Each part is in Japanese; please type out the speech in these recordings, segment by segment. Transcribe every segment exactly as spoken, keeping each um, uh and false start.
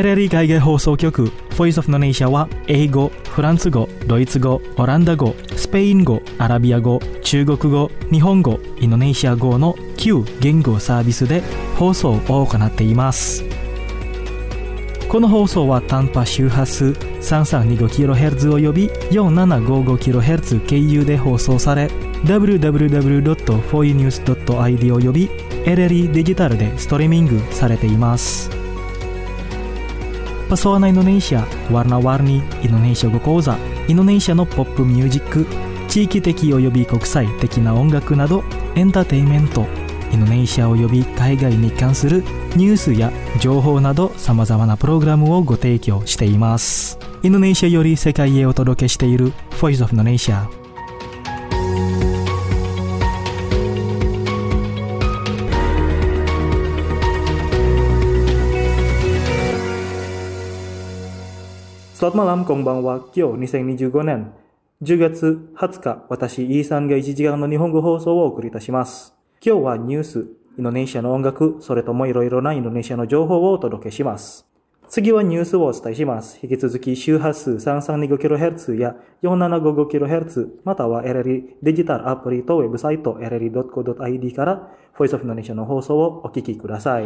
エルエルイー 海外放送局 Voice of Indonesia は英語、フランス語、ドイツ語、オランダ語、スペイン語、アラビア語、中国語、日本語、インドネシア語のきゅう言語サービスで放送を行っています。この放送は短波周波数 さんさんにごキロヘルツ および よんななごごキロヘルツ 経由で放送され ダブリューダブリューダブリュードットフォーユーニュースドットアイディー および エルエルイー デジタルでストリーミングされています。Pesona Indonesia, warna-warni Indonesia語講座、インドネシアのポップミュージック、地域的及び国際的な音楽などエンターテインメント、インドネシア及び海外に関するニュースや情報など様々なプログラムをご提供しています。インドネシアより世界へお届けしている Voice of Indonesia。Selamat malam, konbanwa. Kyoにせんにじゅうごねんじゅうがつはつか、私、イーさんがいちじかんの日本語放送をお送りいたします。今日はニュース、インドネシアの音楽、それともいろいろなインドネシアの情報をお届けします。次はニュースをお伝えします。引き続き周波数 さんさんにごキロヘルツ や よんななごごキロヘルツ、または エルエルイー デジタルアプリとウェブサイト エルエルイードットコードットアイディー から Voice of Indonesia の放送をお聞きください。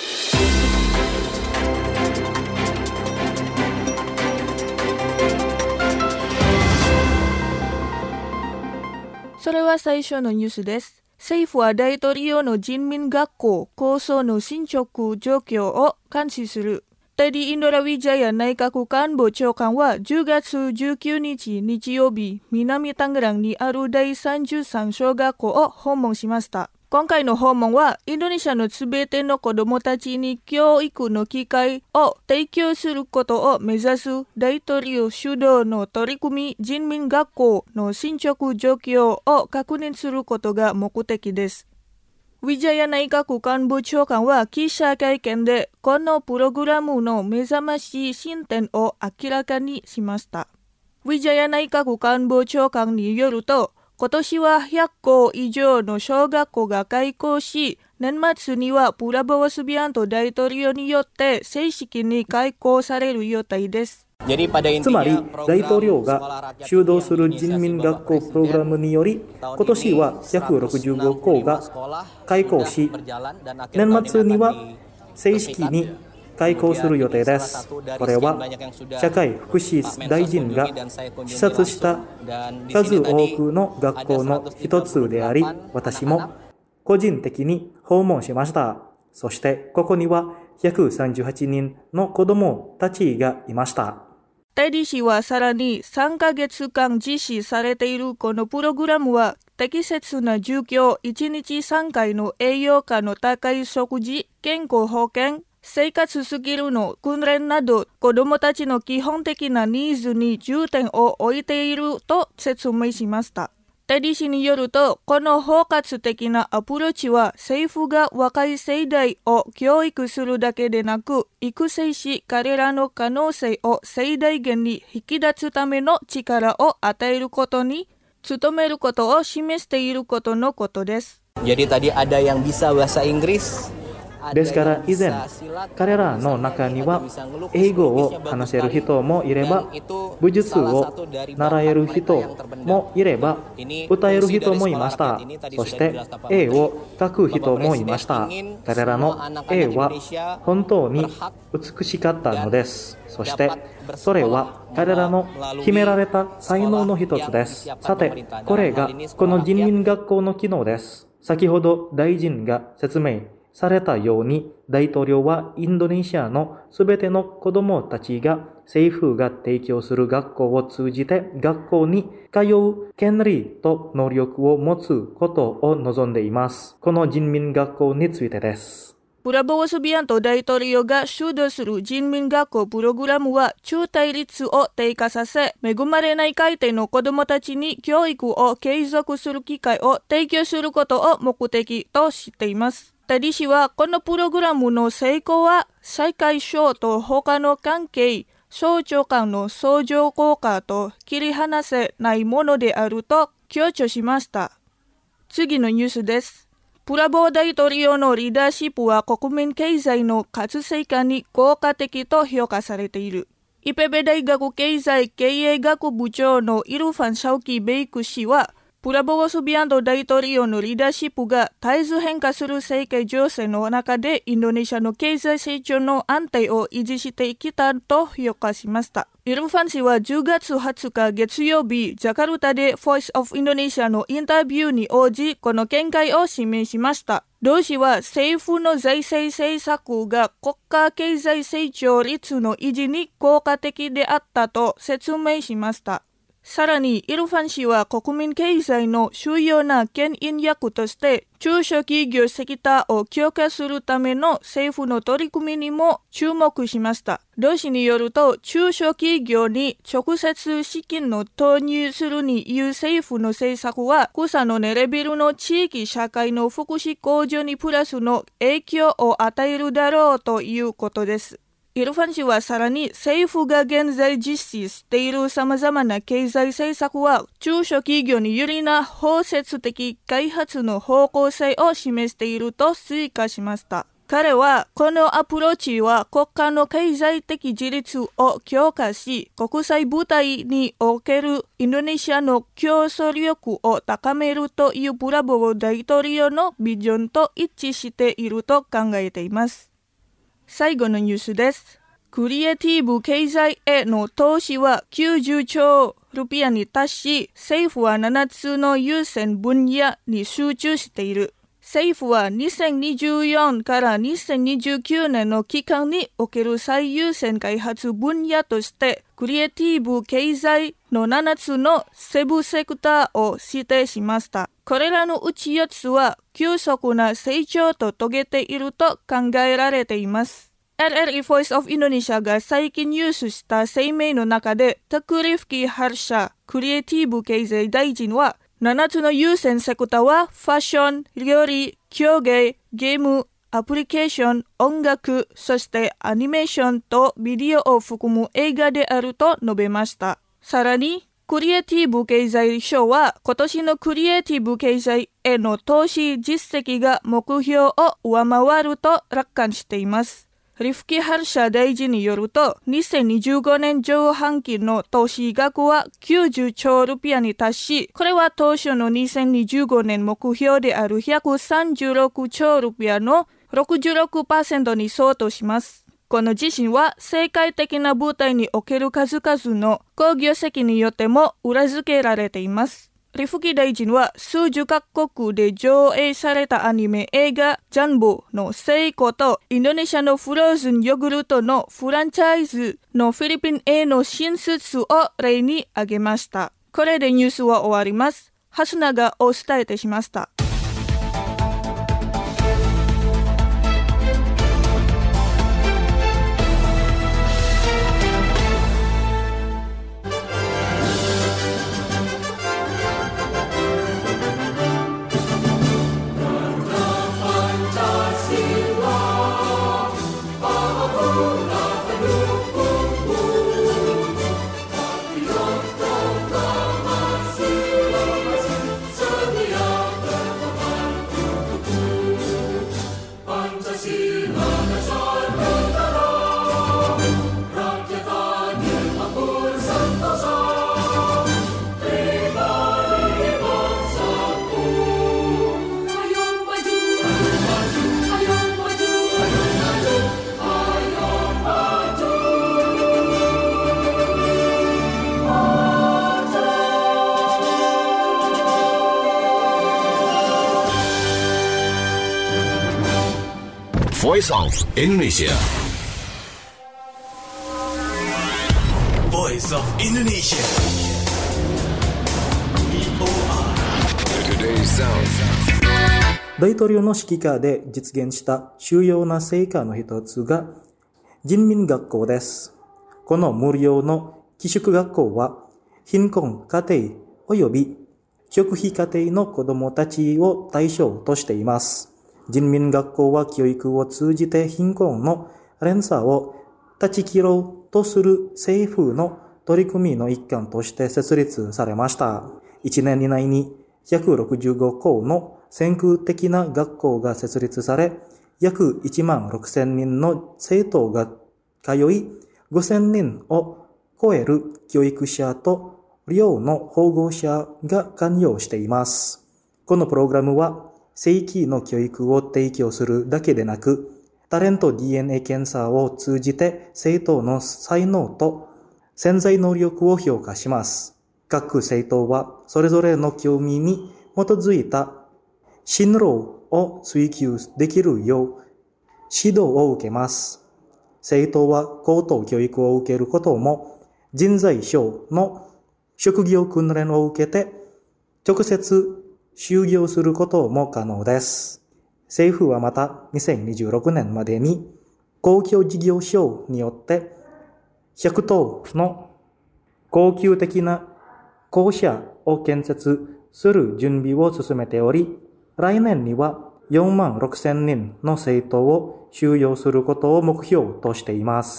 それは最初のニュースです。政府は大統領の人民学校構想の進捗状況を監視する。テディ・インドラ・ウィジャヤ内閣官房長官はじゅうがつじゅうくにち日曜日、南タングランにある第さんじゅうさん小学校を訪問しました。今回の訪問はインドネシアのすべての子どもたちに教育の機会を提供することを目指す大統領主導の取り組み人民学校の進捗状況を確認することが目的です。ウィジャヤ内閣官房長官は記者会見でこのプログラムの目覚ましい進展を明らかにしました。ウィジャヤ内閣官房長官によると、今年はひゃっこ以上の小学校が開校し、年末にはプラボワスビアント大統領によって正式に開校される予定です。 つまり大統領が主導する人民学校プログラムにより、今年はひゃくろくじゅうごこうが開校し、年末には正式に開校する予定です。これは社会福祉大臣が視察した数多くの学校の一つであり、私も個人的に訪問しました。そしてここにはひゃくさんじゅうはちにんの子どもたちがいました。 テディ氏はさらにさんかげつかん実施されているこのプログラムは適切な住居、いちにちさんかいの栄養価の高い食事、健康保険、生活スキルの訓練など子どもたちの基本的なニーズに重点を置いていると説明しました。テディ氏によると、この包括的なアプローチは政府が若い世代を教育するだけでなく、育成し彼らの可能性を最大限に引き出すための力を与えることに努めることを示していることのことです。 Jadi tadi ada yang bisa bahasa Inggris。 ですから以前、彼らの中には英語を話せる人もいれば、武術を習える人もいれば、歌える人もいました。そして絵を描く人もいました。彼らの絵は本当に美しかったのです。そしてそれは彼らの秘められた才能の一つです。さて、これがこの人民学校の機能です。先ほど大臣が説明されたように、大統領はインドネシアのすべての子どもたちが政府が提供する学校を通じて学校に通う権利と能力を持つことを望んでいます。この人民学校についてです。 プラボワスビアント大統領が主導する人民学校プログラムは中退率を低下させ、恵まれない家庭の子どもたちに教育を継続する機会を提供することを目的としています。テディ氏はこのプログラムの成功は社会省と他の関係省庁間の相乗効果と切り離せないものであると強調しました。次のニュースです。 プラボー大統領のリーダーシップは国民経済の活性化に効果的と評価されている。イペベ大学経済経営学部長のイルファン・シャウキ・ベイク氏は、プラボースビアンド大統領のリーダーシップが絶えず変化する世界情勢の中でインドネシアの経済成長の安定を維持してきたと評価しました。イルファン氏はじゅうがつはつか月曜日、ジャカルタで Voice of Indonesia のインタビューに応じ、この見解を示しました。同氏は政府の財政政策が国家経済成長率の維持に効果的であったと説明しました。さらに、イルファン氏は国民経済の主要な牽引役として、中小企業セクターを強化するための政府の取り組みにも注目しました。同氏によると、中小企業に直接資金を投入するにいう政府の政策は、草の根レベルの地域社会の福祉向上にプラスの影響を与えるだろうということです。イルファン氏はさらに政府が現在実施している様々な経済政策は中小企業に有利な包摂的開発の方向性を示していると追加しました。彼はこのアプローチは国家の経済的自立を強化し、国際舞台におけるインドネシアの競争力を高めるというプラボー大統領のビジョンと一致していると考えています。最後のニュースです。クリエイティブ経済への投資はきゅうじゅうちょうルピアに達し、政府はななつの優先分野に集中している。政府はにせんにじゅうよねんからにせんにじゅうきゅうねんの期間における最優先開発分野として、クリエイティブ経済のななつのセブセクターを指定しました。これらのうちよっつは急速な成長と遂げていると考えられています。エルエルイー Voice of Indonesia が最近ニュースした声明の中で、タクリフキ・ハルシャクリエイティブ経済大臣は、ななつの優先セクターはファッション、料理、競芸、ゲーム、アプリケーション、音楽、そしてアニメーションとビデオを含む映画であると述べました。さらに、クリエイティブ経済省は今年のクリエイティブ経済への投資実績が目標を上回ると楽観しています。リフキ・ハルシャ大臣によると、にせんにじゅうごねん上半期の投資額はきゅうじゅうちょうルピアに達し、これは当初のにせんにじゅうごねん目標であるひゃくさんじゅうろくちょうルピアの ろくじゅうろくパーセント に相当します。この自身は世界的な舞台における数々の好業績によっても裏付けられています。リフキ大臣は数十カ国で上映されたアニメ映画ジャンボの成功とインドネシアのフローズンヨーグルトのフランチャイズのフィリピンへの進出を例に挙げました。これでニュースは終わります。ハスナがお伝えいたしました。 Voice of Indonesia. Voice of Indonesia. ビーオーアール Today's Sound. 大統領の指揮下で実現した主要な成果の一つが人民学校です。この無料の寄宿学校は貧困家庭及び食費家庭の子どもたちを対象としています。人民学校は教育を通じて貧困の連鎖を断ち切ろうとする政府の取り組みの一環として設立されました。いちねん以内にひゃくろくじゅうごこうの先駆的な学校が設立され、約いちまんろくせんにんの生徒が通い、ごせんにんを超える教育者と寮の保護者が関与しています。このプログラムは正規の教育を提供するだけでなく、タレント ディーエヌエー 検査を通じて生徒の才能と潜在能力を評価します。各生徒はそれぞれの興味に基づいた進路を追求できるよう指導を受けます。生徒は高等教育を受けることも人材省の職業訓練を受けて直接就業することも可能です。政府はまたにせんにじゅうろくねんまでに公共事業省によってひゃくとうの恒久的な校舎を建設する準備を進めており、来年にはよんまんろくせんにんの生徒を収容することを目標としています。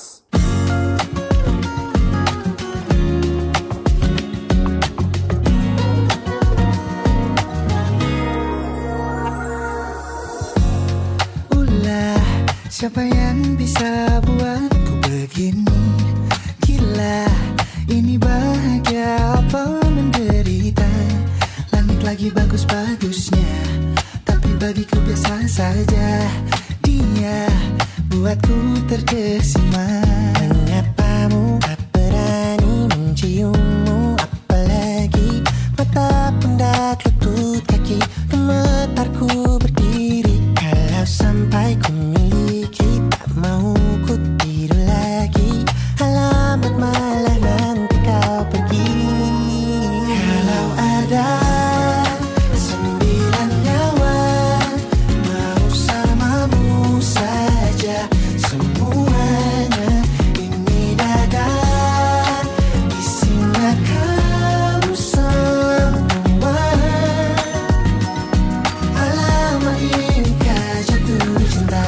Siapa yang bisa buatku begini? Gila, ini bahagia apa menderita? Langit lagi bagus-bagusnya, tapi bagiku biasa saja. Dia buatku terkesima. Menyapamu, tak berani menciummu, apalagi mata pundak lutut kaki. Gemetarku berdiri kalau sampai ku miliki, tak mau ku tidur lagi. Alamat malah nanti kau pergi. Kalau ada sembilan nyawa, mau samamu saja semuanya. Ini dada isinya kamu semua. Alamat ini kah jatuh cinta.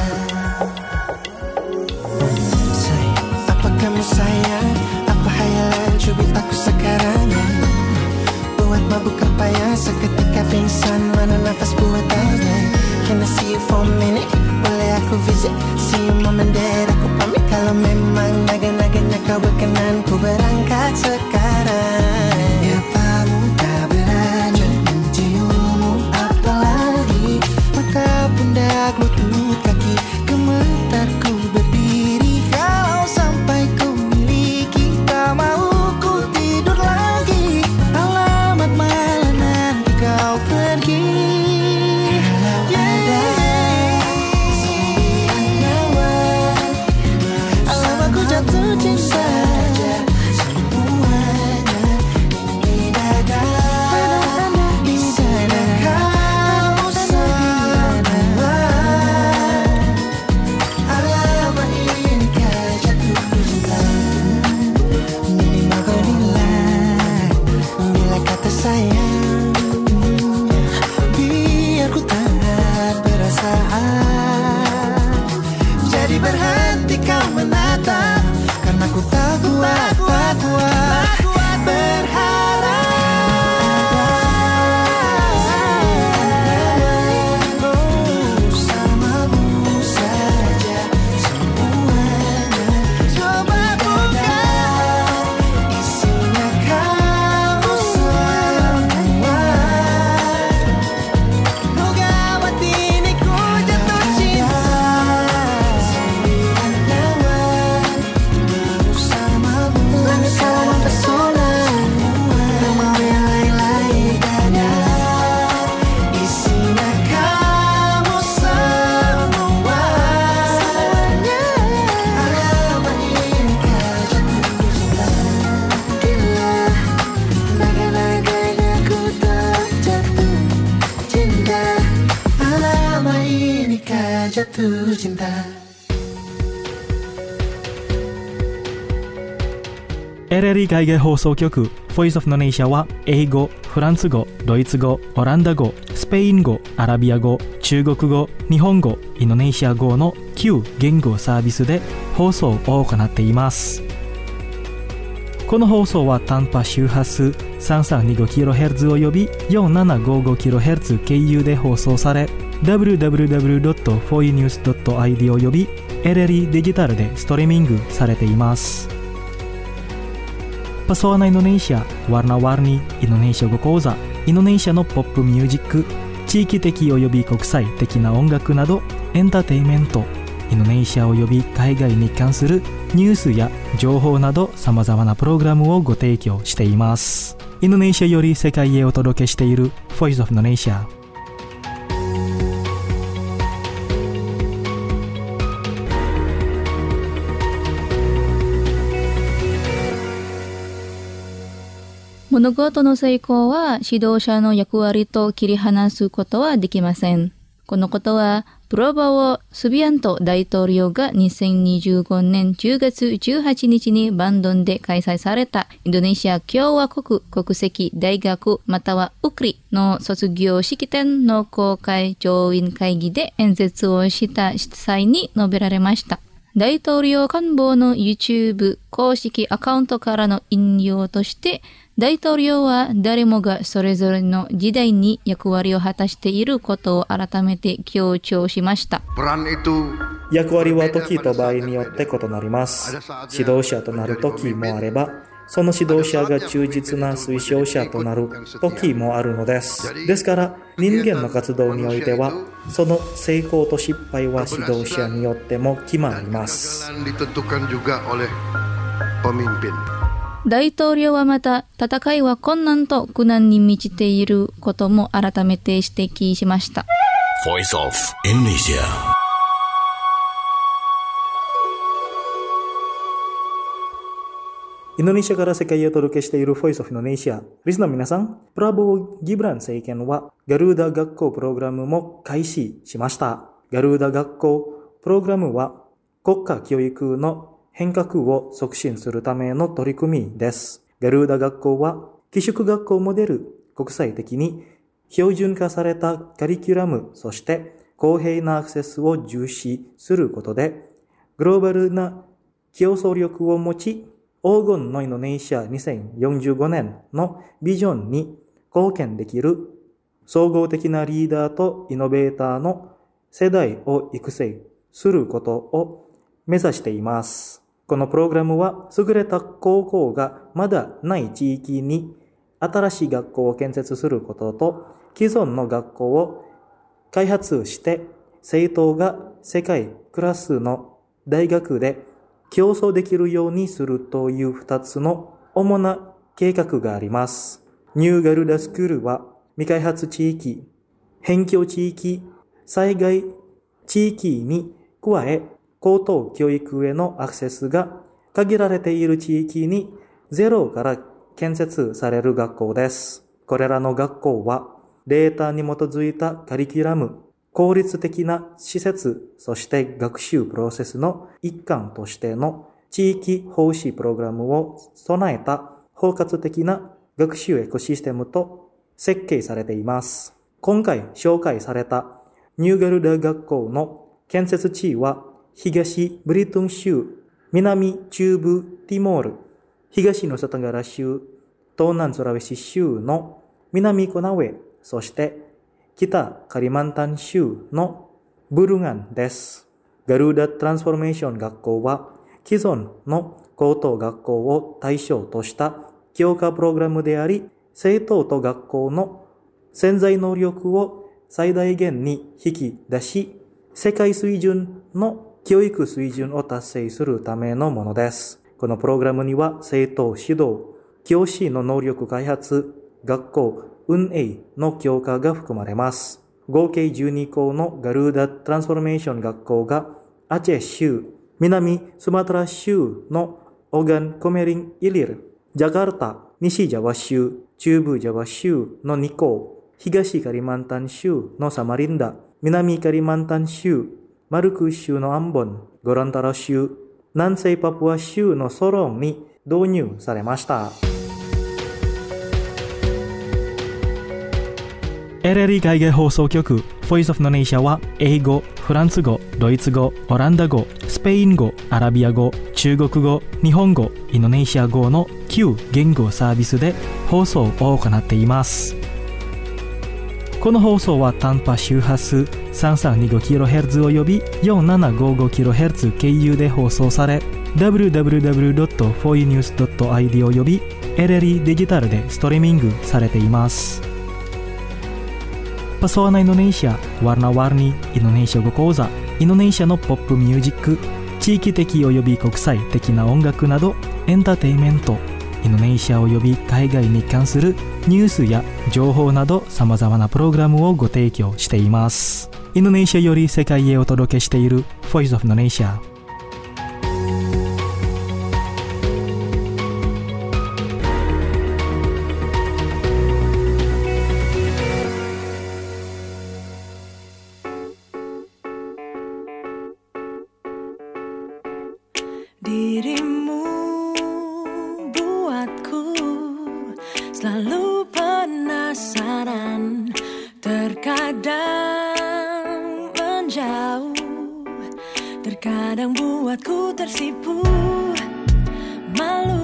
Apa kamu sayang? Apa hayalan cubit aku sekarang? Buat mabuk apa yang seketika pingsan, mana nafas buatannya? Can I see you for a minute? Boleh aku visit? See you moment that aku pamit. Kalau memang naga-naganya kau berkenan, ku berangkat sekarang. Ya kamu tak berani menciummu, apalagi mata pundak lutut kaki. Gemetarku berdiri kalau sampai ku miliki, tak mau ku tidur lagi. Alamat malah nanti kau pergi. Kalau ada sembilan nyawa, alamat ku jatuh cinta. Semuanya ini dada isinya kamu semua. Alamat ini kah jatuh cinta. Minimal kau nilai bila kata sayang, biar ku tak perasaan. Jadi berhenti kau menatap, karena ku tak kuat, tak kuat berharap. Bersamamu saja semuanya. Coba buka, isinya kamu semua. Oh gawat ini ku jatuh cinta. Sembilan nyawa, bersamamu. Langit kau mempesona, tak mau yang lain-lain dada. Isinya kamu semua. Alamat ini kah jatuh cinta. Gila, naga-naganya ku tak jatuh cinta. Alamat ini kah jatuh cinta. エルエルイ 海外放送局 Voice of Indonesia は英語、フランス語、ドイツ語、オランダ語、スペイン語、アラビア語、中国語、日本語、インドネシア語のきゅう言語サービスで放送を行っています。 この放送は短波周波数 さんさんにごキロヘルツ および よんななごごキロヘルツ 経由で放送され、ダブリューダブリューダブリュードットフォーユーニュースドットアイディー および エルエルイー デジタルでストリーミングされています。Pesona Indonesia, warna-warni Indonesia語講座、インドネシアのポップミュージック、地域的および国際的な音楽などエンターテインメント、インドネシアおよび海外に関するニュースや情報などさまざまなプログラムをご提供しています。インドネシアより世界へお届けしている Voice of Indonesia。 物事の成功は指導者の役割と切り離すことはできません。このことは、プロボウ・スビアント大統領がにせんにじゅうごねんじゅうがつじゅうはちにちにバンドンで開催されたインドネシア共和国国籍大学またはウクリの卒業式典の公開上院会議で演説をした際に述べられました。大統領官房の YouTube 公式アカウントからの引用として、大統領は誰もがそれぞれの時代に役割を果たしていることを改めて強調しました。 役割は時と場合によって異なります。指導者となる時もあれば、その指導者が忠実な推奨者となる時もあるのです。ですから、人間の活動においては、その成功と失敗は指導者によっても決まります。 大統領はまた、戦いは困難と苦難に満ちていることも改めて指摘しました。 Voice of Indonesia。 インドネシアから世界へお届けしている Voice of Indonesia。リスナーの皆さん、プラボー・ギブラン政権はガルーダ学校プログラムも開始しました。ガルーダ学校プログラムは国家教育の変革を促進するための取り組みです。ガルーダ学校は寄宿学校モデル、国際的に標準化されたカリキュラム、そして公平なアクセスを重視することで、グローバルな競争力を持ち、黄金のインドネシアにせんよんじゅうごねんのビジョンに貢献できる総合的なリーダーとイノベーターの世代を育成することを目指しています。このプログラムは優れた高校がまだない地域に新しい学校を建設することと既存の学校を開発して生徒が世界クラスの大学で競争できるようにするという二つの主な計画があります。ニューガルダスクールは未開発地域、辺境地域、災害地域に加え高等教育へのアクセスが限られている地域にゼロから建設される学校です。これらの学校はデータに基づいたカリキュラム、効率的な施設、そして学習プロセスの一環としての地域奉仕プログラムを備えた包括的な学習エコシステムと設計されています。今回紹介されたニューガルダ学校の建設地は東ブリトン州、南中部ティモール、東のサタガラ州、東南ソラウェシ州の南コナウェ、そして北カリマンタン州のブルガンです。ガルーダトランスフォーメーション学校は既存の高等学校を対象とした強化プログラムであり、生徒と学校の潜在能力を最大限に引き出し、世界水準の教育水準を達成するためのものです。このプログラムには生徒指導、教師の能力開発、学校運営の強化が含まれます。合計じゅうに校のガルーダトランスフォーメーション学校がアチェ州、南スマトラ州のオガンコメリンイリル、ジャカルタ、西ジャワ州、中部ジャワ州のに校、東カリマンタン州のサマリンダ、南カリマンタン州、マルク州のアンボン、ゴランタラ州、南西パプア州のソロンに導入されました。 エルエルイー 海外放送局 Voice of Indonesia は英語、フランス語、ドイツ語、オランダ語、スペイン語、アラビア語、中国語、日本語、インドネシア語のきゅう言語サービスで放送を行っています。この放送は短波周波数 さんさんにごキロヘルツ および よんななごごキロヘルツ 経由で放送され、 ダブリューダブリューダブリュードットフォーユーニュースドットアイディー および エルエルイー デジタルでストリーミングされています。Pesona Indonesia, Warna-warni Indonesia語講座、インドネシアのポップミュージック、地域的および国際的な音楽などエンターテインメント、インドネシアおよび海外に関するニュースや情報など様々なプログラムをご提供しています。インドネシアより世界へお届けしている Voice of Indonesia。 Dirimu buatku selalu penasaran, terkadang menjauh, terkadang buatku tersipu, malu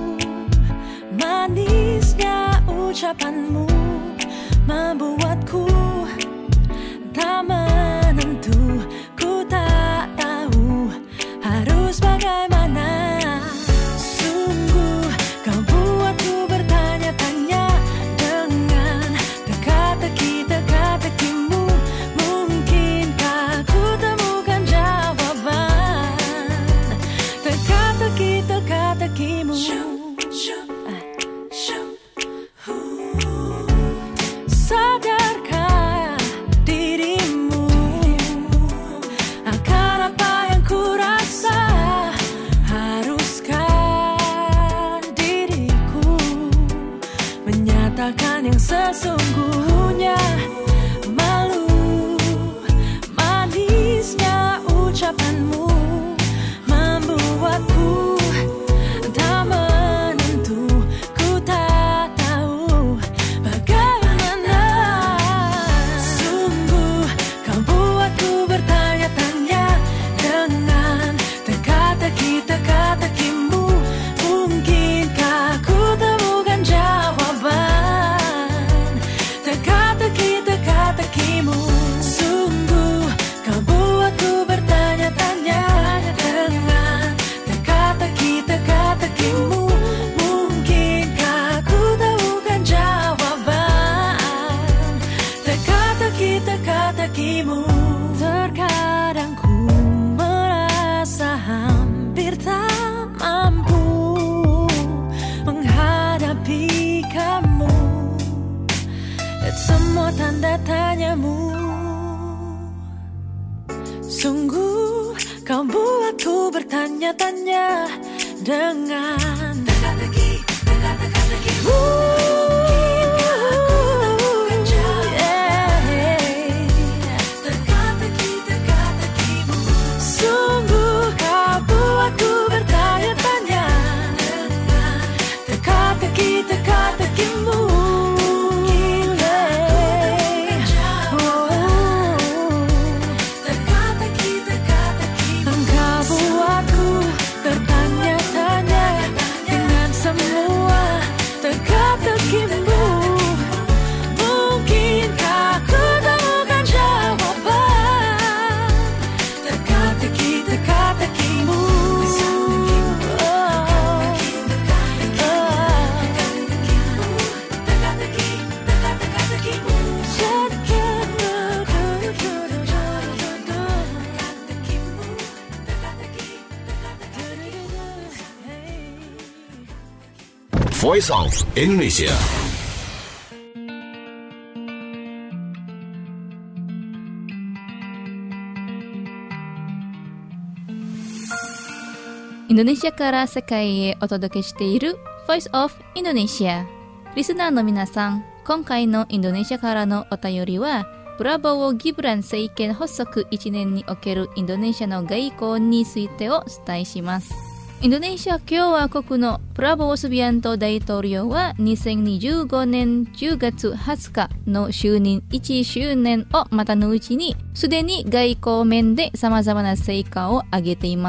manisnya ucapanmu membuatku tak menentu, ku tak tahu harus bagaimana. Sungguh kau buatku bertanya-tanya dengan teka-teki teka-tekimu. Mungkinkah ku temukan jawaban teka-teki teka-tekimu. Sadarkah dirimu akan apa yang ku rasa? Haruskah diriku menyatakan yang sesungguhnya? Malu manisnya ucapanmu membuatku tak menentu, ku tak tahu bagaimana. Sungguh kau buatku bertanya-tanya dengan teka-teki teka-tekimu. Mungkinkah ku temukan jawaban teka-teki teka-tekimu. Sungguh kau buatku bertanya-tanya dengan teka-teki teka-tekimu. Mungkinkah ku temukan jawaban teka-teki teka-tekimu. Terkadang ku merasa hampir tak mampu menghadapi kamu dan semua tanda tanyamu. Sungguh kau buatku bertanya-tanya dengan teka-teki teka-teki-tekimu. Sungguh kau buatku bertanya-tanya dengan teka-teki teka-tekimu. Engkau buatku bertanya-tanya dengan semua teka-tekimu. Mungkinkah ku temukan jawaban teka-teki teka-tekimu. Voice of Indonesia. Indonesia から世界へお届けしている Voice of Indonesia。 リスナーの皆さん、今回のインドネシアからのお便りはブラボーギブラン政権発足いちねんにおけるインドネシアの外交についてをお伝えします。インドネシア共和国のプラボー・スビアント大統領はにせんにじゅうごねんじゅうがつはつかの就任いちしゅうねんをまたのうちにすでに外交面で様々な成果を上げています。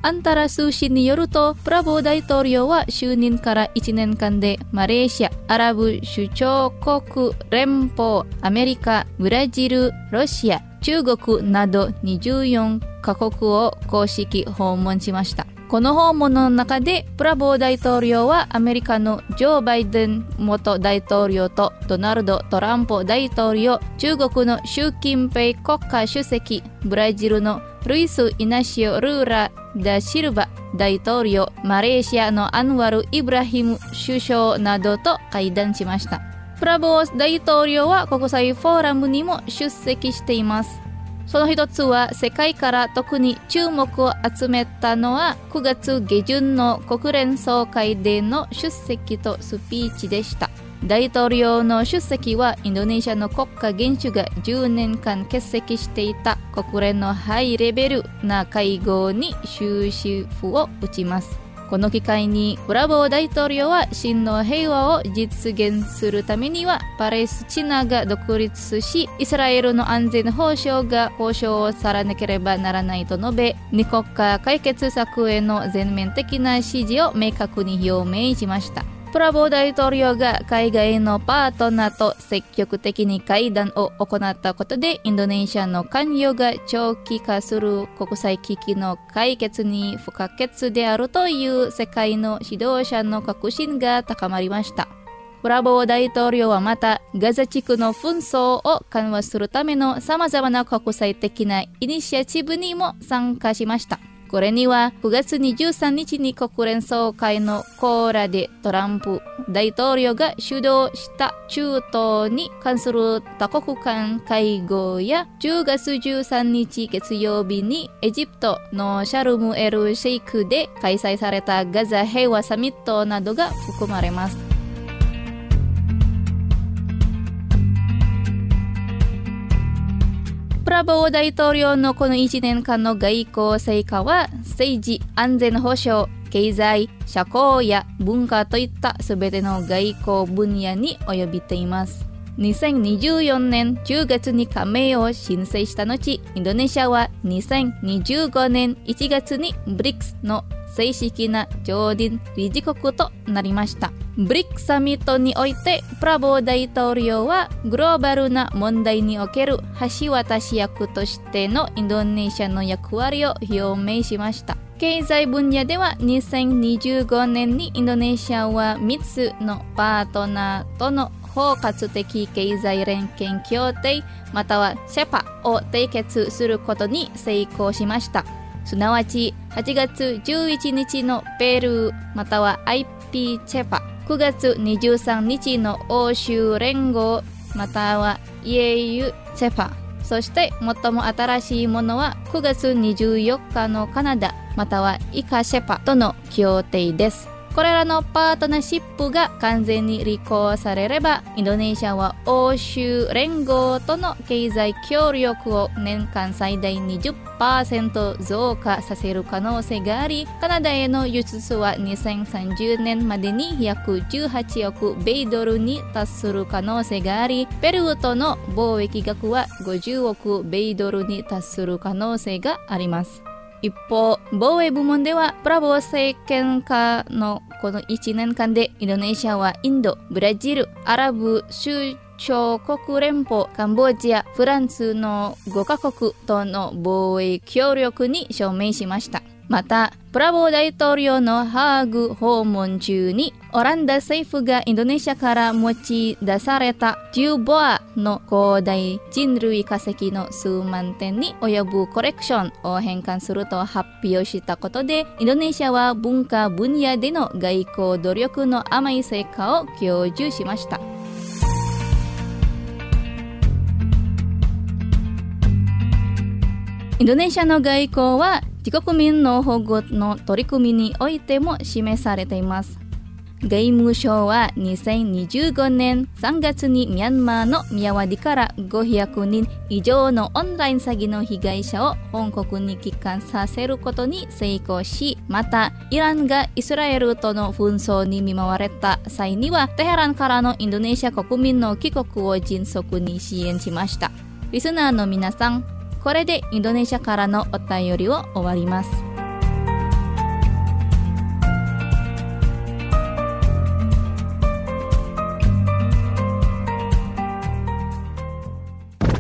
アンタラ通信によると、プラボー大統領は就任からいちねんかんでマレーシア、アラブ首長国連邦、アメリカ、ブラジル、ロシア、中国などにじゅうよんカ国を公式訪問しました。この訪問の中でプラボー大統領はアメリカのジョー・バイデン元大統領とドナルド・トランプ大統領、中国の習近平国家主席、ブラジルのルイス・イナシオ・ルーラ・ダ・シルバ大統領、マレーシアのアンワル・イブラヒム首相などと会談しました。プラボー大統領は国際フォーラムにも出席しています。その一つは世界から特に注目を集めたのはくがつ下旬の国連総会での出席とスピーチでした。大統領の出席はインドネシアの国家元首がじゅうねんかん欠席していた国連のハイレベルな会合に終止符を打ちます。この機会にプラボー大統領は真の平和を実現するためにはパレスチナが独立しイスラエルの安全保障が保障されなければならないと述べ、二国家解決策への全面的な支持を明確に表明しました。プラボー大統領が海外のパートナーと積極的に会談を行ったことでインドネシアの関与が長期化する国際危機の解決に不可欠であるという世界の指導者の確信が高まりました。プラボー大統領はまたガザ地区の紛争を緩和するための様々な国際的なイニシアチブにも参加しました。これにはくがつにじゅうさんにちに国連総会のコーラでトランプ大統領が主導した中東に関する多国間会合やじゅうがつじゅうさんにち月曜日にエジプトのシャルムエルシェイクで開催されたガザ平和サミットなどが含まれます。プラボー大統領のこのいちねんかんの外交成果は政治、安全保障、経済、社交や文化といったすべての外交分野に及びています。にせんにじゅうよねんじゅうがつに加盟を申請した後、インドネシアはにせんにじゅうごねんいちがつに ブリックス の正式な常任理事国となりました。ブリックス サミットにおいてプラボー大統領はグローバルな問題における橋渡し役としてのインドネシアの役割を表明しました。経済分野ではにせんにじゅうごねんにインドネシアはみっつのパートナーとの包括的経済連携協定または シェパ を締結することに成功しました。すなわちはちがつじゅういちにちのペルーまたは アイピー シェパ、くがつにじゅうさんにちの欧州連合または イーエーユー シェパ、そして最も新しいものはくがつにじゅうよっかのカナダまたはイカシェパとの協定です。これらのパートナーシップが完全に履行されればインドネシアは欧州連合との経済協力を年間最大 にじゅっパーセント 増加させる可能性があり、カナダへの輸出はにせんさんじゅうねんまでに約じゅうはちおく米ドルに達する可能性があり、ペルーとの貿易額はごじゅうおく米ドルに達する可能性があります。一方、防衛部門ではプラボー政権下のこのいちねんかんでインドネシアはインド、ブラジル、アラブ首長国連邦、カンボジア、フランスのごかこくとの防衛協力に署名しました。また、プラボー大統領のハーグ訪問中にオランダ政府がインドネシアから持ち出されたデューボアの広大人類化石の数万点に及ぶコレクションを返還すると発表したことで、インドネシアは文化分野での外交努力の甘い成果を享受しました。インドネシアの外交は自国民の保護の取り組みにおいても示されています。外務省はにせんにじゅうごねんさんがつにミャンマーのミヤワディからごひゃくにん以上のオンライン詐欺の被害者を本国に帰還させることに成功し、またイランがイスラエルとの紛争に見舞われた際にはテヘランからのインドネシア国民の帰国を迅速に支援しました。リスナーの皆さん、これでインドネシアからのお便りを終わります。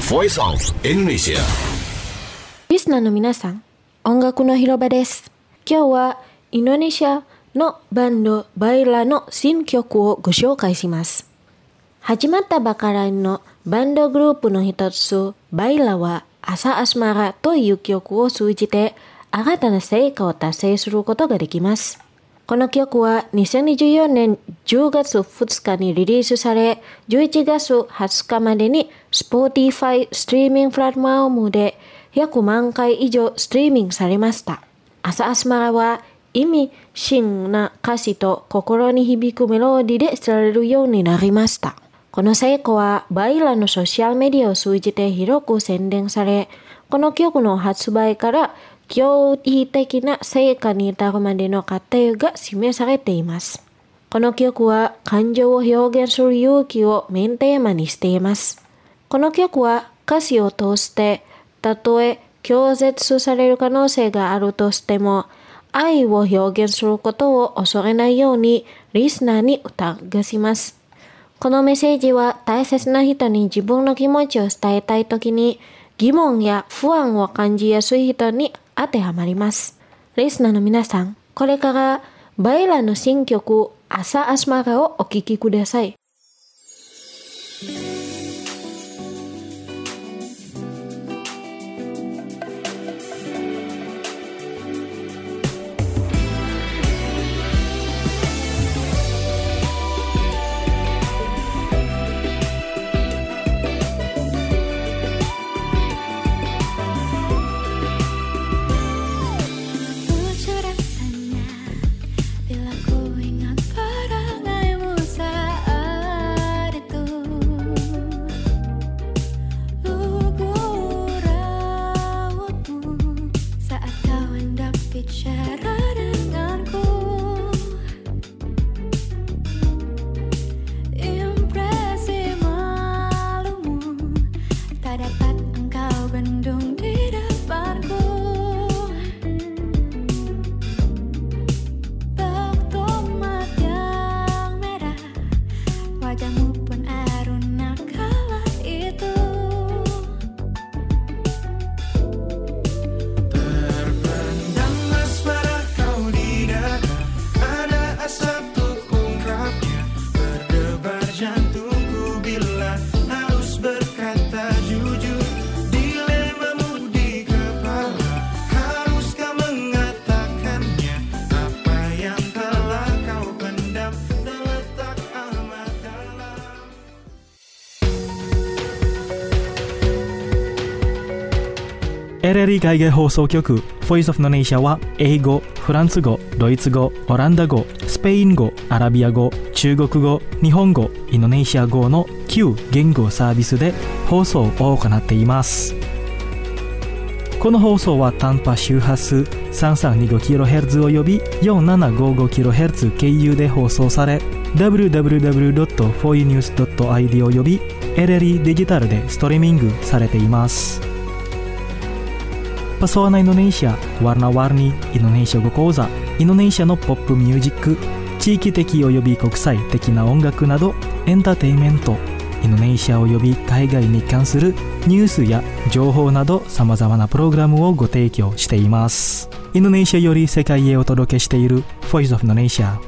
Voice of Indonesia。 リスナーの皆さん、音楽の広場です。今日はインドネシアのバンドバイラの新曲をご紹介します。始まったばかりのバンドグループの一つ、バイラは朝アスマラという曲を通じて新たな成果を達成することができます。この曲はにせんにじゅうよねんじゅうがつふつかにリリースされ、じゅういちがつはつかまでに Spotify ストリーミングプラットフォームでひゃくまんかい以上ストリーミングされました。朝アスマラは意味深な歌詞と心に響くメロディで知られるようになりました。この成功はバイラのソーシャルメディアを通じて広く宣伝され、この曲の発売から驚異的な成果に至るまでの過程が示されています。この曲は感情を表現する勇気をメインテーマにしています。この曲は歌詞を通して、たとえ拒絶される可能性があるとしても、愛を表現することを恐れないようにリスナーに促します。このメッセージは大切な人に自分の気持ちを伝えたいときに疑問や不安を感じやすい人に当てはまります。リスナーの皆さん、これからバイラの新曲朝アスマラをお聴きください。 エルエルイ 海外放送局 Voice of Indonesia は英語、フランス語、ドイツ語、オランダ語、スペイン語、アラビア語、中国語、日本語、インドネシア語のきゅう言語サービスで放送を行っています。この放送は短波周波数 さんさんにごキロヘルツ および よんななごごキロヘルツ 経由で放送され、ダブリューダブリューダブリュードットフォーユーニュースドットアイディー および エルエルイ デジタルでストリーミングされています。Pesona Indonesia, Warna-warni Indonesia語講座、インドネシアのポップミュージック、地域的および国際的な音楽などエンターテインメント、インドネシアおよび海外に関するニュースや情報などさまざまなプログラムをご提供しています。インドネシアより世界へお届けしている Voice of Indonesia。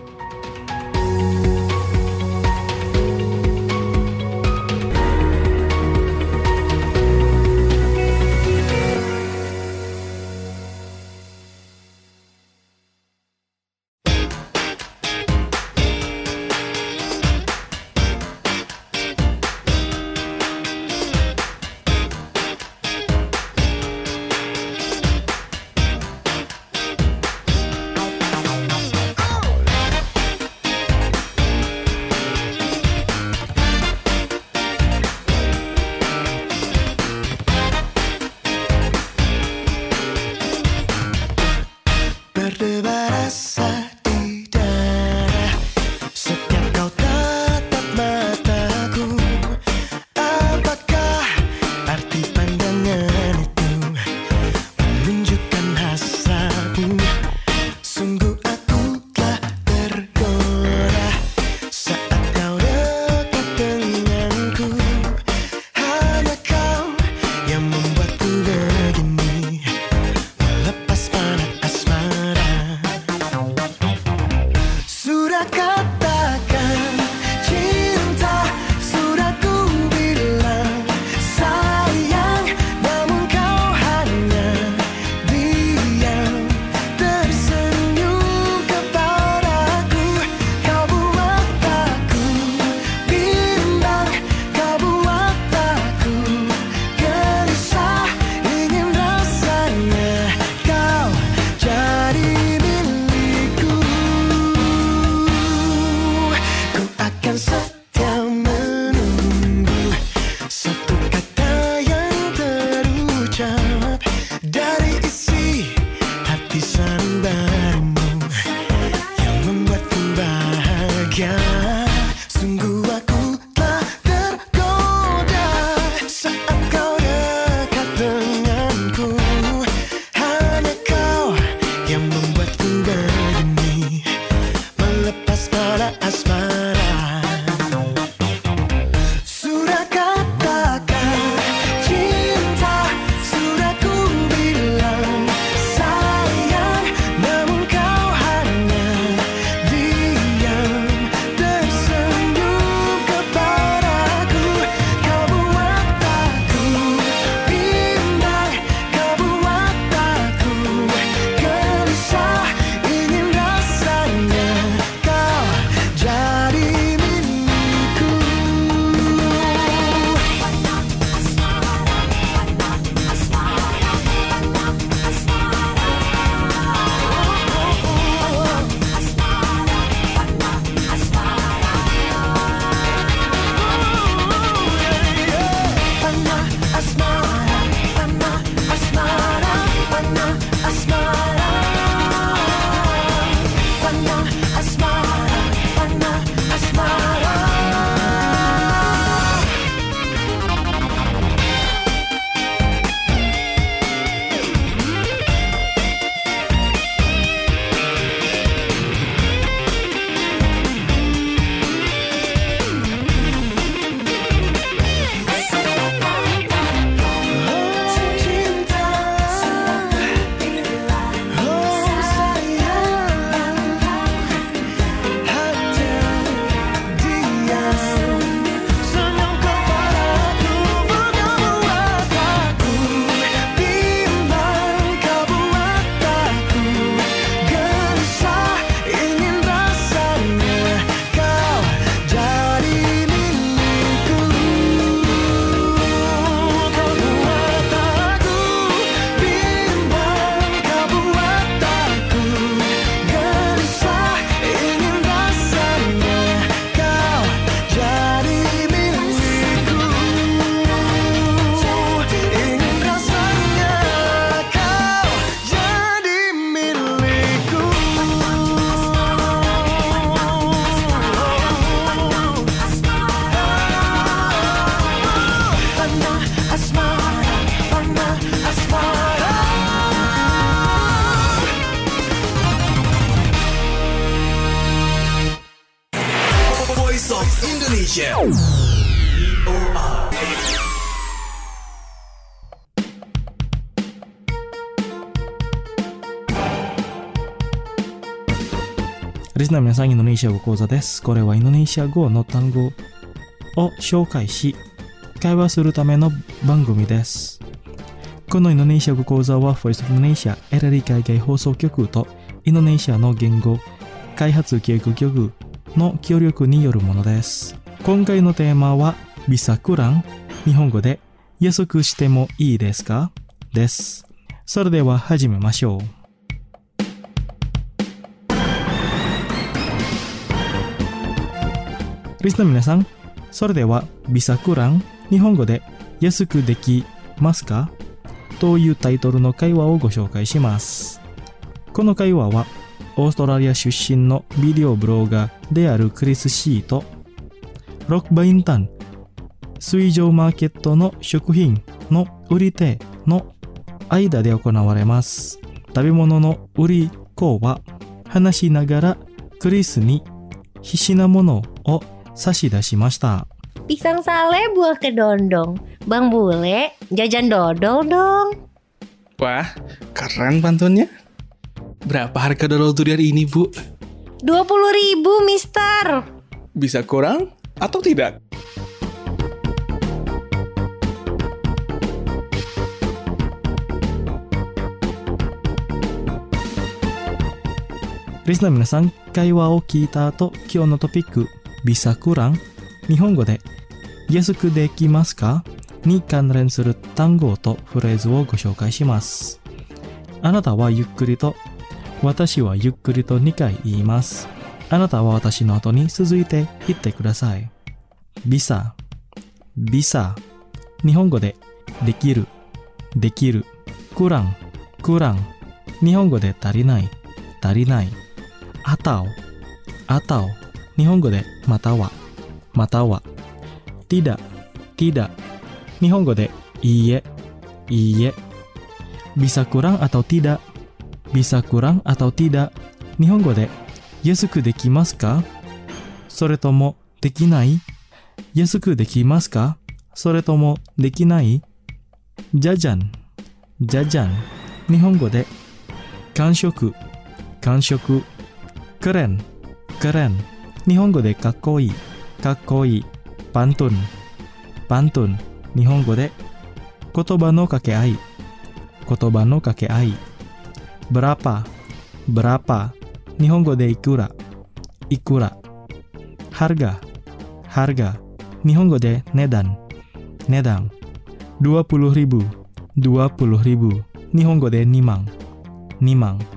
Indonesia. E O R リスナー皆さん、インドネシア語講座です。これはインドネシア語の単語を紹介し、会話するための番組です。このインドネシア語講座は Voice of Indonesia エラリ海外放送局とインドネシアの言語開発教育局の協力によるものです。今回のテーマはビサクラン、日本語で安くしてもいいですかです。それでは始めましょう。リスナーの皆さん、それではビサクラン、日本語で安くできますかというタイトルの会話をご紹介します。この会話はオーストラリア出身のビデオブロガーであるクリス・シーとロックバインタン水上マーケットの食品の売り手の間で行われます。食べ物の売り子は話しながらクリスに必死なものを差し出しました。 Pisang sale buah kedondong. Bang Bule, jajan dodol dong. Wah, keren pantunnya. Berapa harga dodol durian ini, Bu? dua puluh ribu, mister. Bisa kurang atau tidak? Listener 皆さん、会話を聞いた後、今日のトピック、ビサクラン、日本語で安くできますかに関連する単語とフレーズをご紹介します。あなたはゆっくりと、私はゆっくりとにかい言います。あなたは私の後に続いて言ってください。ビサ、ビサ、日本語でできる、できる。クラン、クラン、日本語で足りない、足りない。あたお、あたお、日本語でまたは、または。tidak, tidak, 日本語でいいえ、いいえ。bisa kurang atau tidak, bisa kurang atau tidak, 日本語で安くできますかそれともできない？安くできますかそれともできない？じゃじゃん、じゃじゃん、日本語で完食、完食。クレン、クレン、日本語でかっこいい、かっこいい。パントン、パントン、日本語で言葉の掛け合い、言葉の掛け合い。ブラパ、ブラパ、日本語でいくら、いくら。ハルガ、ハルガ、日本語で値段、値段。dua puluh ribu, dua puluh ribu、日本語でにまん、にまん。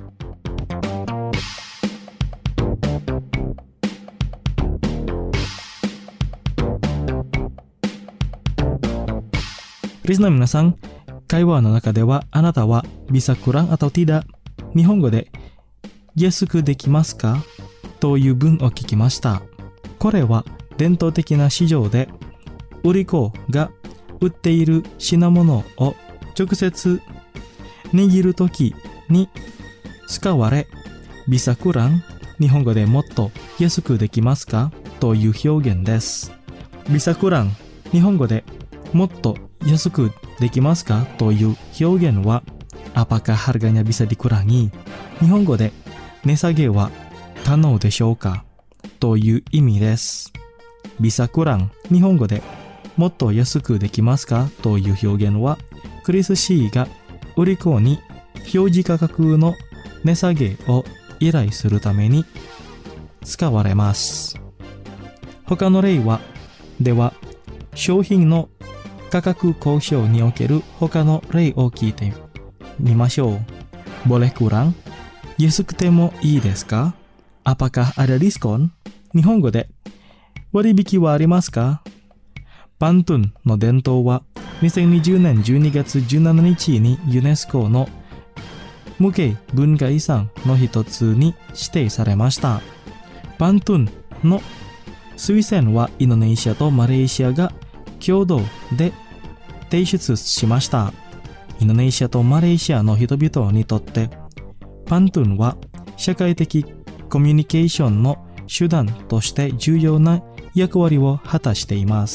リスナーの皆さん、会話の中ではあなたはビサクランatau tidak、日本語で安くできますかという文を聞きました。これは伝統的な市場で売り子が売っている品物を直接握るときに使われ、ビサクラン、日本語でもっと安くできますかという表現です。ビサクラン、日本語でもっと安くできますかという表現は、apakah harganya bisa dikurangi、日本語で値下げは可能でしょうかという意味です。bisa kurang、日本語でもっと安くできますかという表現は、クリス・シーが売り子に表示価格の値下げを依頼するために使われます。他の例は、では、商品の価格交渉における他の例を聞いてみましょう。boleh kurang、安くてもいいですか？ apakah ada diskon？ 日本語で割引はありますか？パントンの伝統はにせんにじゅうねんじゅうにがつじゅうしちにちにユネスコの無形文化遺産の一つに指定されました。パントンの推薦はインドネシアとマレーシアが共同で提出しました。インドネシアとマレーシアの人々にとってパントゥンは社会的コミュニケーションの手段として重要な役割を果たしています。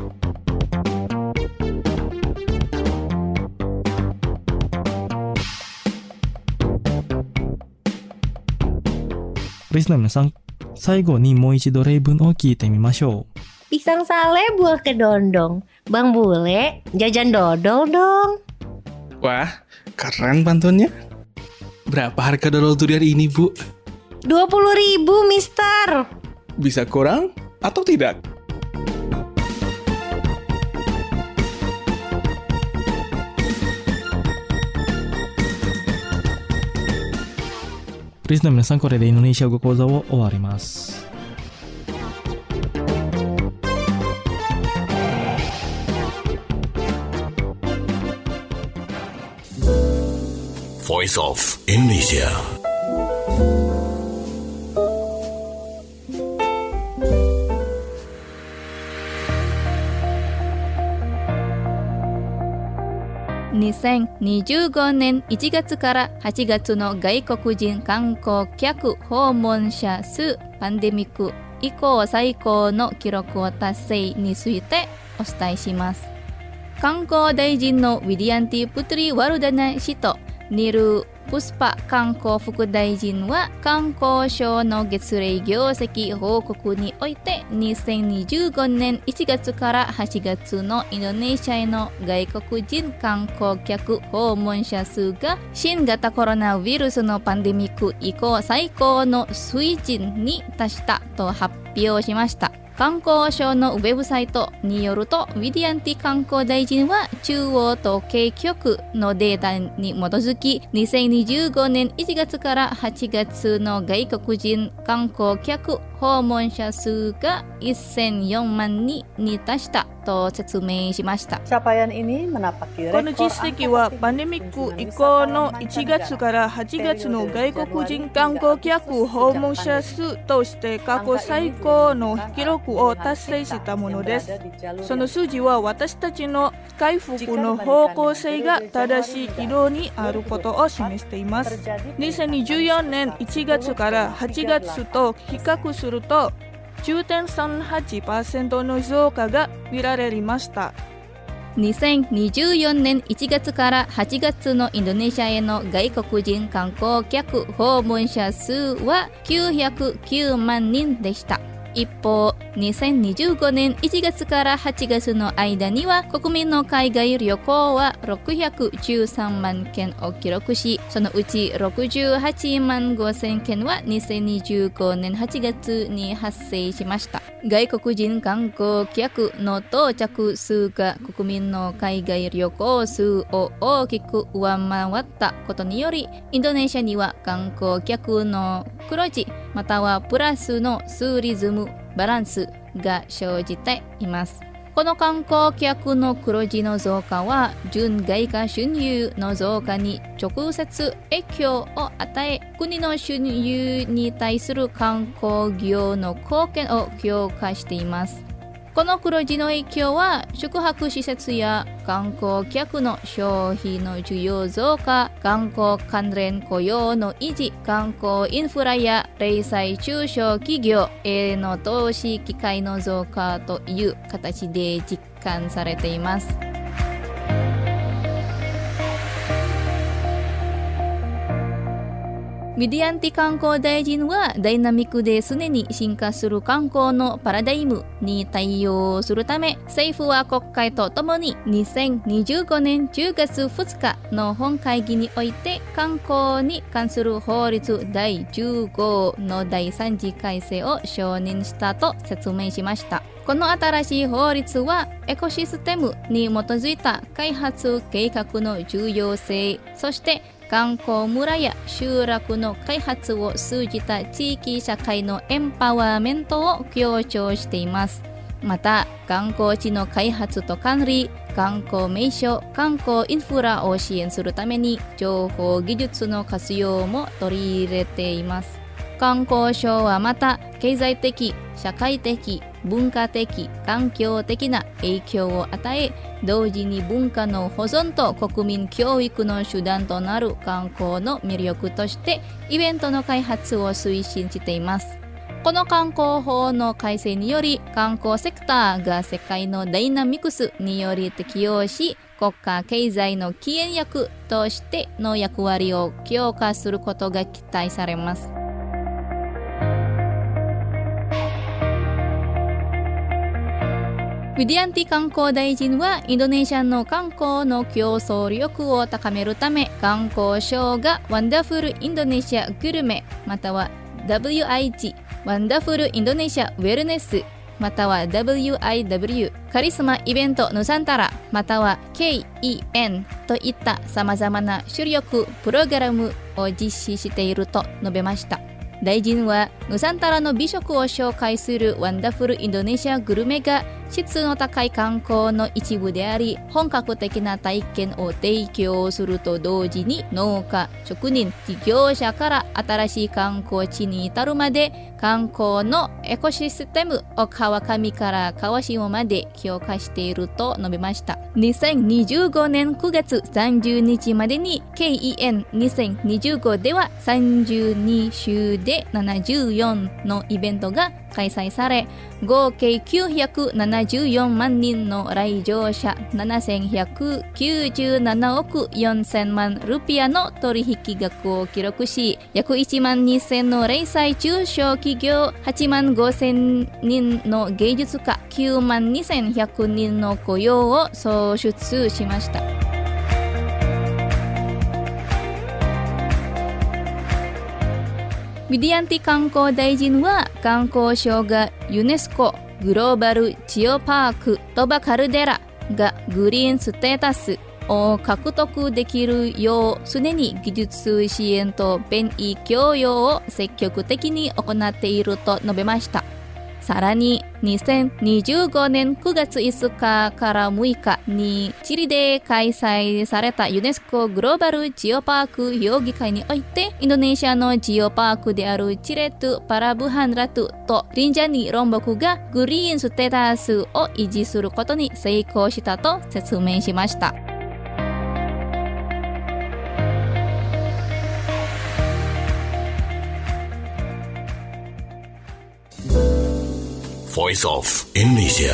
リスナーの皆さん、最後にもう一度例文を聞いてみましょう。 Pisang sale buah kedondong. Bang Bule, jajan dodol dong. Wah, keren pantunnya. Berapa harga dodol durian ini, Bu? dua puluh ribu, mister. Bisa kurang atau tidak? Please の皆さん、これでインドネシア語講座を終わります。 Voice of Indonesia. にせんにじゅうごねんいちがつからはちがつの外国人観光客訪問者数パンデミック以降最高の記録を達成についてお伝えします。観光大臣のウィディアンティ・プトリ・ワルダナ氏とニル・プスパ観光副大臣は観光省の月例業績報告においてにせんにじゅうごねんいちがつからはちがつのインドネシアへの外国人観光客訪問者数が新型コロナウイルスのパンデミック以降最高の水準に達したと発表しました。観光省のウェブサイトによると、ウィディアンティ観光大臣は中央統計局のデータに基づき、にせんにじゅうごねんいちがつからはちがつの外国人観光客訪問者数がせんよんまんにんに達したと説明しました。 この実績はパンデミック以降のいちがつからはちがつの外国人観光客訪問者数として過去最高の記録を達成したものです。その数字は私たちの回復の方向性が正しい軌道にあることを示しています。にせんにじゅうよねんいちがつからはちがつと比較すると じゅうてんさんはちパーセント の増加が見られました。 にせんにじゅうよねんいちがつからはちがつのインドネシアへの外国人観光客訪問者数はきゅうひゃくきゅうまんにんでした。一方、にせんにじゅうごねんいちがつからはちがつの間には国民の海外旅行はろくひゃくじゅうさんまんけんを記録し、そのうちろくじゅうはちまんごせんけんはにせんにじゅうごねんはちがつに発生しました。外国人観光客の到着数が国民の海外旅行数を大きく上回ったことにより、インドネシアには観光客の黒字またはプラスのツーリズムバランスが生じています。この観光客の黒字の増加は純外貨収入の増加に直接影響を与え、国の収入に対する観光業の貢献を強化しています。この黒字の影響は宿泊施設や観光客の消費の需要増加、観光関連雇用の維持、観光インフラや零細中小企業への投資機会の増加という形で実感されています。ウィディアンティ観光大臣はダイナミックで常に進化する観光のパラダイムに対応するため、政府は国会とともににせんにじゅうごねんじゅうがつふつかの本会議において観光に関する法律だいじゅうごほうのだいさん次改正を承認したと説明しました。この新しい法律はエコシステムに基づいた開発計画の重要性、そして観光村や集落の開発を通じた地域社会のエンパワーメントを強調しています。また、観光地の開発と管理、観光名所、観光インフラを支援するために情報技術の活用も取り入れています。観光省はまた、経済的、社会的、文化的、環境的な影響を与え、同時に文化の保存と国民教育の手段となる観光の魅力としてイベントの開発を推進しています。 この観光法の改正により観光セクターが世界のダイナミクスにより適応し、国家経済の起源役としての役割を強化することが期待されます。ウィディアンティ観光大臣はインドネシアの観光の競争力を高めるため、観光省がワンダフルインドネシアグルメまたは ダブリューアイジー ワンダフルインドネシアウェルネスまたは ダブリューアイダブリュー カリスマイベントヌサンタラまたは ケーイーエヌ といった様々な主力プログラムを実施していると述べました。大臣はヌサンタラの美食を紹介するワンダフルインドネシアグルメが質の高い観光の一部であり、本格的な体験を提供すると同時に農家、職人、事業者から新しい観光地に至るまで観光のエコシステムを川上から川下まで強化していると述べました。にせんにじゅうごねんくがつさんじゅうにちまでに ケーイーエヌにせんにじゅうご ではさんじゅうにしゅうでななじゅうよんのイベントが開催され、合計きゅうひゃくななじゅうよんまんにんの来場者ななせんひゃくきゅうじゅうななおくよんせんまんルピアの取引額を記録し、約いちまんにせんの零細中小企業、はちまんごせんにんの芸術家、きゅうまんにせんひゃくにんの雇用を創出しました。ウィディアンティ観光大臣は観光省がユネスコグローバルジオパークトバカルデラがグリーンステータスを獲得できるようすでに技術支援と便意供与を積極的に行っていると述べました。さらににせんにじゅうごねんくがついつかからむいかにチリで開催されたユネスコグローバルジオパーク評議会において、インドネシアのジオパークであるチレトゥパラブハンラトゥとリンジャニロンボクがグリーンステータスを維持することに成功したと説明しました。 Voice of Indonesia.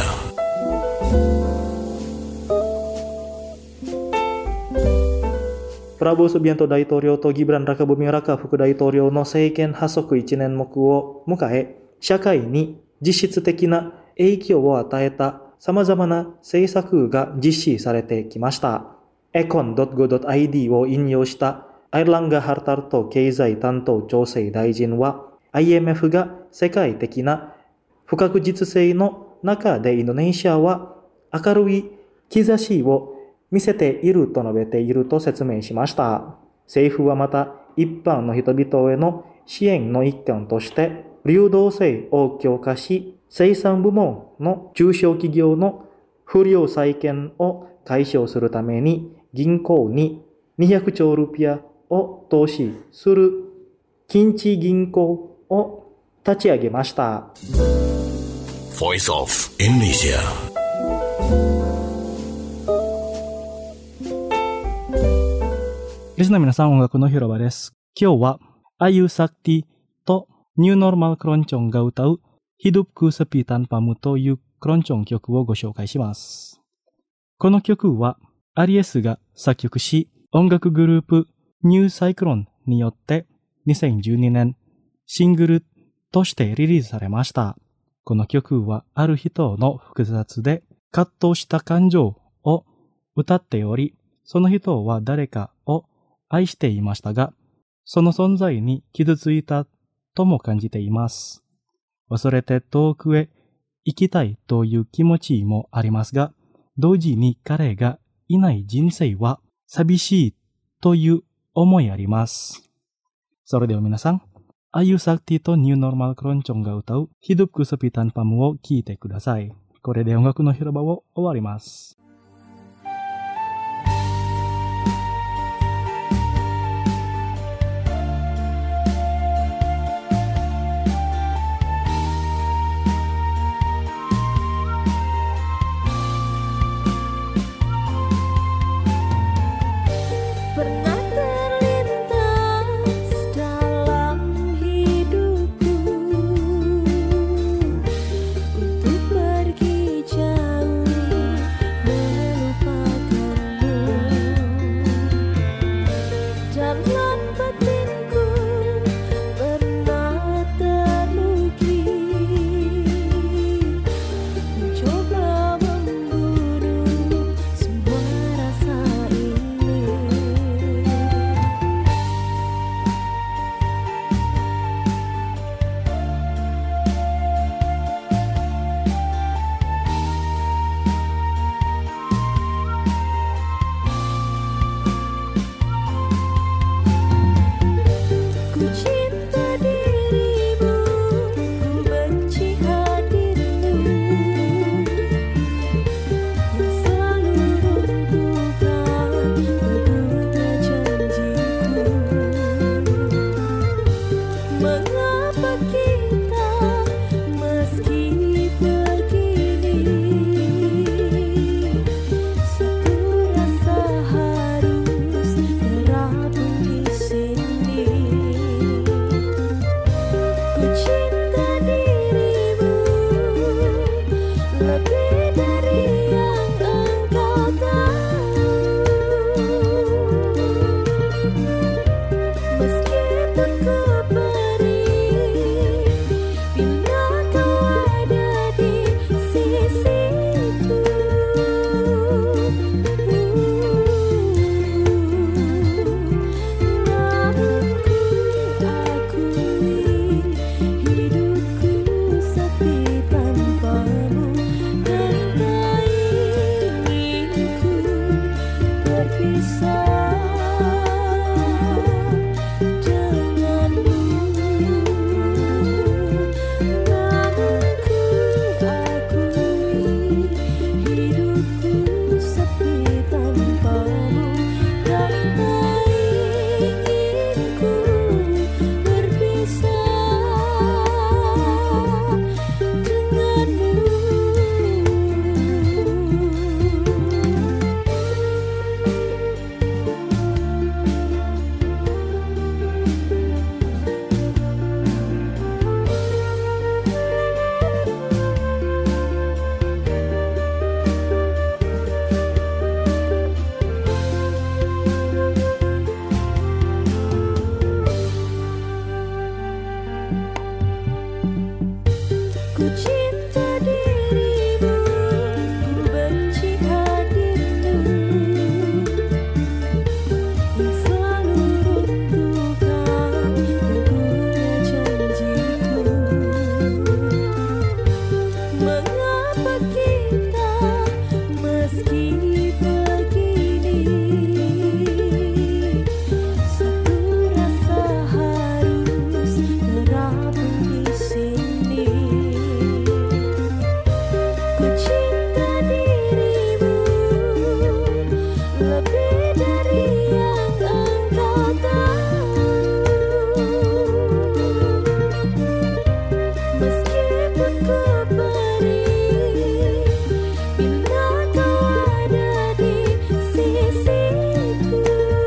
Prabowo Subianto 大統領とギブラン・ラカブミラカ副大統領の政権発足いちねん目を迎え、社会に実質的な影響を与えた様々な政策が実施されてきました。エコン ドットゴー ドット アイディー を引用したアイランガ・ハルタルト経済担当調整大臣は、アイエムエフ が世界的な不確実性の中でインドネシアは明るい兆しを見せていると述べていると説明しました。政府はまた一般の人々への支援の一環として流動性を強化し、生産部門の中小企業の不良債権を解消するために銀行ににひゃくちょうルピアを投資する近畿銀行を立ち上げました。 Voice of Indonesia. Listener 皆さん、音楽の広場です。今日はアユサクティとニューノーマルクロンチョンが歌うHidupku Sepi Tanpamuというクロンチョン曲をご紹介します。この曲はアリエスが作曲し、音楽グループニューサイクロンによってにせんじゅうにねんシングルとしてリリースされました。この曲はある人の複雑で葛藤した感情を歌っており、その人は誰かを愛していましたが、その存在に傷ついたとも感じています。忘れて遠くへ行きたいという気持ちもありますが、同時に彼がいない人生は寂しいという思いあります。それでは皆さん、アユサクティとニューノーマルクロンチョンが歌うHidupku Sepi Tanpamuを聴いてください。これで音楽の広場を終わります。 Ku Dalam batinku pernah terluki, mencoba membunuh semua rasa ini. Ku cinta dirimu, ku benci hadirmu, yang selalu runtuhkan teguhnya janjiku. Mengapa kita meski begini, satu rasa harus terapung di sini. Ku cinta dirimu lebih dari yang engkau tahu. Meskipun ku perih, bila kau ada di sisiku. Namun ku akui hidupku sepi tanpamu, dan tak ingin ku berpisah denganmu. Namun ku akui hidupku sepi tanpamu, dan tak ingin ku berpisah denganmu. Ku cinta dirimu, ku benci hadirmu, yang selalu runtuhkan teguhnya janjiku. Mengapa kita meski begini, satu rasa harus terapung di sini. Ku cinta dirimu lebih dari yang engkau tahu. Meskipun ku perih, bila kau ada di sisiku.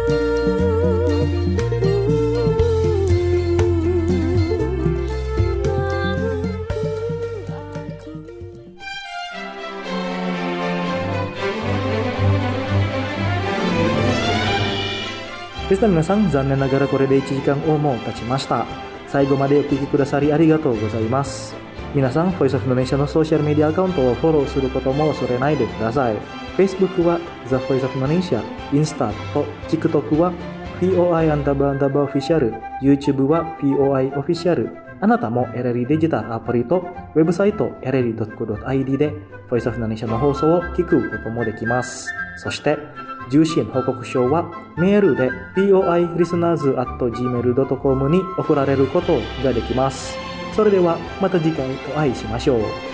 Listener 皆さん、残念ながらこれでいちじかんをもう経ちました。最後までお聞きくださりありがとうございます。皆さん、Voice of Indonesia のソーシャルメディアアカウントをフォローすることも忘れないでください。Facebook は The Voice of Indonesia、インスタと TikTok は ブイオーアイ アンダーバーアンダーバーオフィシャル、YouTube は ブイオーアイ オフィシャル。あなたもエレリデジタルアプリとウェブサイトエレリ ドットコム ドットアイディー で Voice of Indonesia の放送を聞くこともできます。そして重心報告書はメールで ブイオーアイ リスナーズ アット ジーメール ドットコム に送られることができます。それではまた次回お会いしましょう。